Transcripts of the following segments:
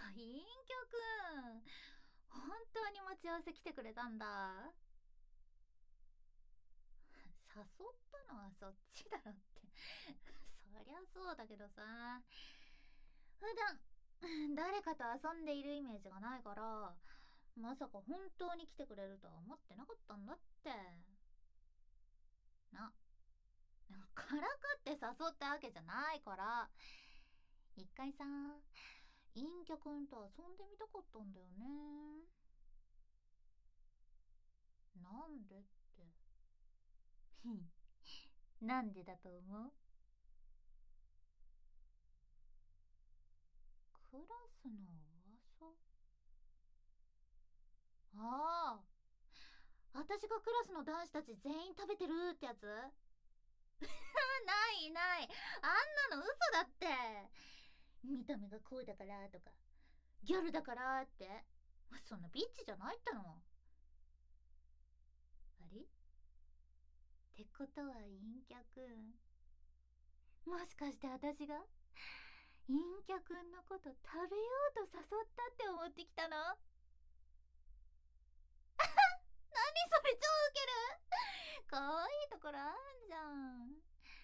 陰キャくん、本当に待ち合わせ来てくれたんだ。誘ったのはそっちだろってそりゃそうだけどさ、普段誰かと遊んでいるイメージがないから、まさか本当に来てくれるとは思ってなかったんだって。な、からかって誘ったわけじゃないから、一回さ、陰キャくんと遊んでみたかったんだよね。なんでって。なんでだと思う？クラスの噂？ああ、私がクラスの男子たち全員食べてるってやつ？ないない、あんなの嘘だって。見た目がこうだからとか、ギャルだからって、そんなビッチじゃないったの。あれってことは陰キャくん、もしかして私が陰キャくんのこと食べようと誘ったって思ってきたの？何それ、超ウケる。かわいいところあんじゃん。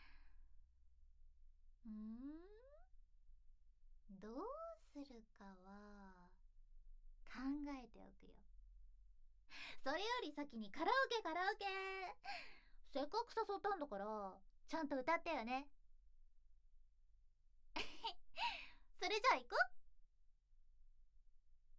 どうするかは考えておくよ。それより先にカラオケカラオケ。せっかく誘ったんだからちゃんと歌ってよね。それじゃあ行こう。